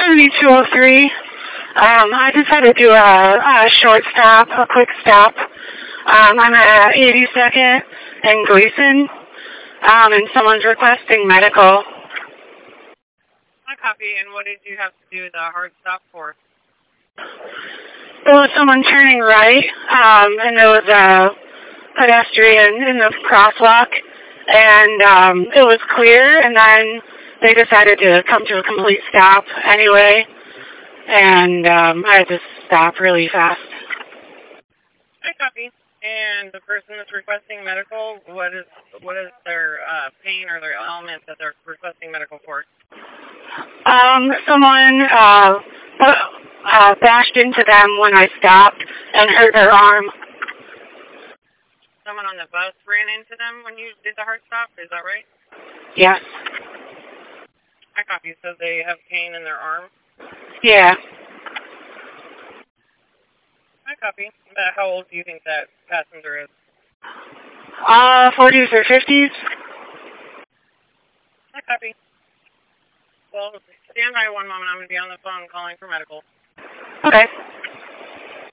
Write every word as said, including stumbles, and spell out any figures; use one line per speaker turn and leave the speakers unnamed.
seventy two oh three. Um, I just had to do a, a short stop, a quick stop. Um, I'm at eighty-second and Gleason, um, and someone's requesting medical.
I copy. And what did you have to do the hard stop for?
There was someone turning right, um, and there was a pedestrian in the crosswalk, and um, it was clear, and then they decided to come to a complete stop anyway, and um, I had to stop really fast.
I copy. And the person that's requesting medical, what is what is their uh, pain or their ailment that they're requesting medical for?
Um, someone uh, uh, bashed into them when I stopped and hurt their arm.
Someone on the bus ran into them when you did the hard stop, is that right?
Yes.
I copy. So they have pain in their arm?
Yeah.
I copy. Uh, how old do you think that passenger is?
Uh, forties or fifties.
I copy. Well, stand by one moment. I'm going to be on the phone calling for medical.
Okay.